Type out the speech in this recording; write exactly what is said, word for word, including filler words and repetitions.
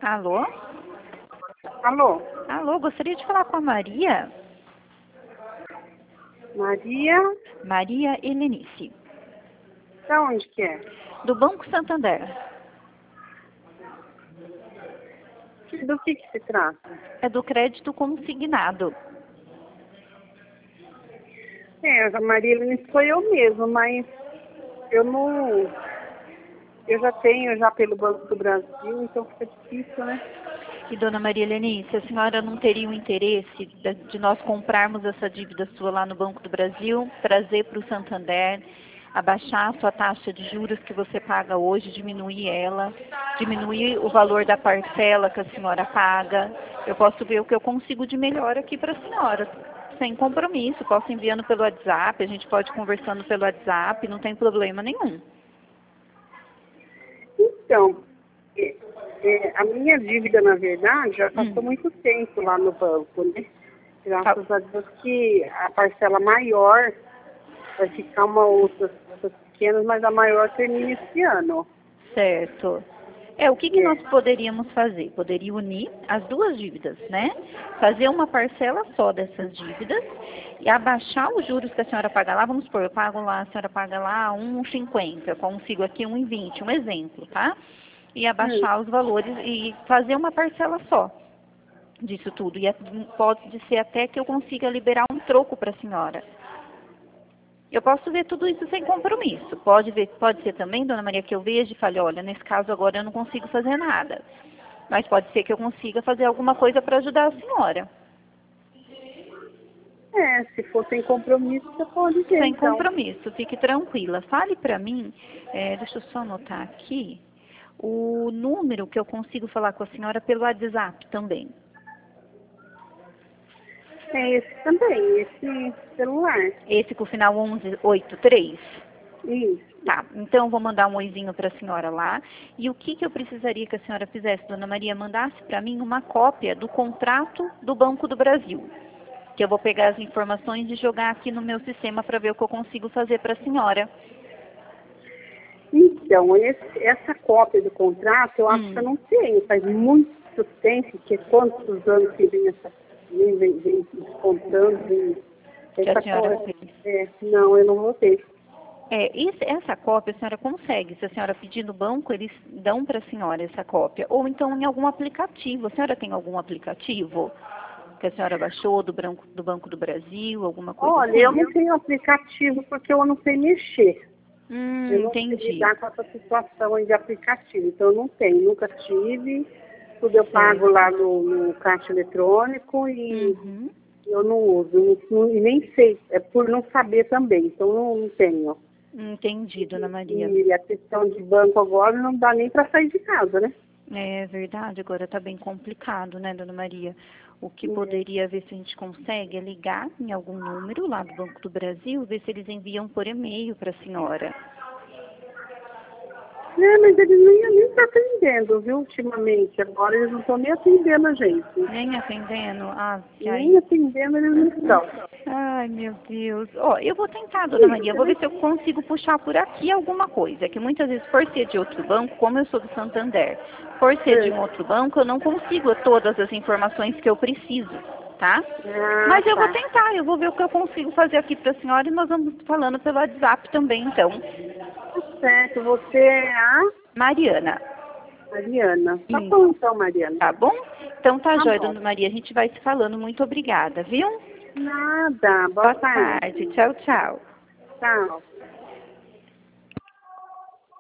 Alô? Alô? Alô, gostaria de falar com a Maria. Maria? Maria Helenice, Da onde que é? do Banco Santander. Do que que se trata? É do crédito consignado. É, a Maria não foi eu mesmo, mas eu não... Eu já tenho já pelo Banco do Brasil, então fica difícil, né? E, dona Maria Helenice, a senhora não teria o interesse de, de nós comprarmos essa dívida sua lá no Banco do Brasil, trazer para o Santander, abaixar a sua taxa de juros que você paga hoje, diminuir ela, diminuir o valor da parcela que a senhora paga. Eu posso ver o que eu consigo de melhor aqui para a senhora, sem compromisso. Posso enviando pelo WhatsApp, a gente pode ir conversando pelo WhatsApp, não tem problema nenhum. Então, é, é, a minha dívida, na verdade, já passou Hum. muito tempo lá no banco, né? Graças Tá. a Deus que a parcela maior vai ficar uma outra, outras pequenas, mas a maior termina esse ano. Certo. É, o que, que É. nós poderíamos fazer? Poderia unir as duas dívidas, né? Fazer uma parcela só dessas dívidas e abaixar os juros que a senhora paga lá. Vamos supor, eu pago lá, a senhora paga lá um vírgula cinquenta, eu consigo aqui um vírgula vinte, um exemplo, tá? E Hum. abaixar os valores e fazer uma parcela só disso tudo. E é- pode ser até que eu consiga liberar um troco para a senhora. Eu posso ver tudo isso sem compromisso. Pode ver, pode ser também, dona Maria, que eu veja e fale, olha, nesse caso agora eu não consigo fazer nada. Mas pode ser que eu consiga fazer alguma coisa para ajudar a senhora. É, se for sem compromisso, você pode ver, Sem então. compromisso, fique tranquila. Fale para mim, é, deixa eu só anotar aqui, o número que eu consigo falar com a senhora pelo WhatsApp também. É esse também, esse celular. Esse com o final onze oitenta e três. Isso. Tá, então eu vou mandar um oizinho para a senhora lá. E o que, que eu precisaria que a senhora fizesse, dona Maria? Mandasse para mim uma cópia do contrato do Banco do Brasil. Que eu vou pegar as informações e jogar aqui no meu sistema para ver o que eu consigo fazer para a senhora. Então, esse, essa cópia do contrato, eu acho Hum. que eu não tenho. Faz muito tempo, que quantos anos que vem essa, vem, vem, vem descontando, vem, Que a essa senhora cópia. fez. É, não, eu não vou ter. É, esse- essa cópia a senhora consegue. Se a senhora pedir no banco, eles dão para a senhora essa cópia. Ou então em algum aplicativo. A senhora tem algum aplicativo que a senhora baixou do Banco do, Banco do Brasil, alguma coisa Olha, assim? eu não tenho aplicativo porque eu não sei mexer. Hum, Eu não sei entendi. lidar com essa situação aí de aplicativo. Então, eu não tenho, nunca tive. Tudo eu pago Certo. lá no, no caixa eletrônico e Uhum. eu não uso. Não, e nem sei, é por não saber também. Então, não, não tenho. Entendi, dona Maria. E a questão de banco agora não dá nem para sair de casa, né? É verdade, agora está bem complicado, né, dona Maria? O que É. poderia ver se a gente consegue é ligar em algum número lá do Banco do Brasil, ver se eles enviam por e-mail para a senhora. É, mas eles nem nem estão atendendo, viu, ultimamente. Agora eles não estão nem atendendo a gente. Nem atendendo? Ah, que Nem aí. atendendo eles não estão. Ai, meu Deus. Ó, eu vou tentar, dona Maria, vou ver se eu consigo puxar por aqui alguma coisa. Que muitas vezes, por ser de outro banco, como eu sou do Santander, por ser de um outro banco, eu não consigo todas as informações que eu preciso, tá? Ah, Mas eu vou tá. tentar, eu vou ver o que eu consigo fazer aqui para a senhora e nós vamos falando pelo WhatsApp também, então. Tá certo, você é a Mariana. Mariana. Tá Isso. bom então, Mariana. Tá bom? Então tá, Tá jóia, bom. dona Maria, a gente vai se falando. Muito obrigada, viu? Nada. Boa Boa tarde. tarde. Tchau, tchau. Tchau.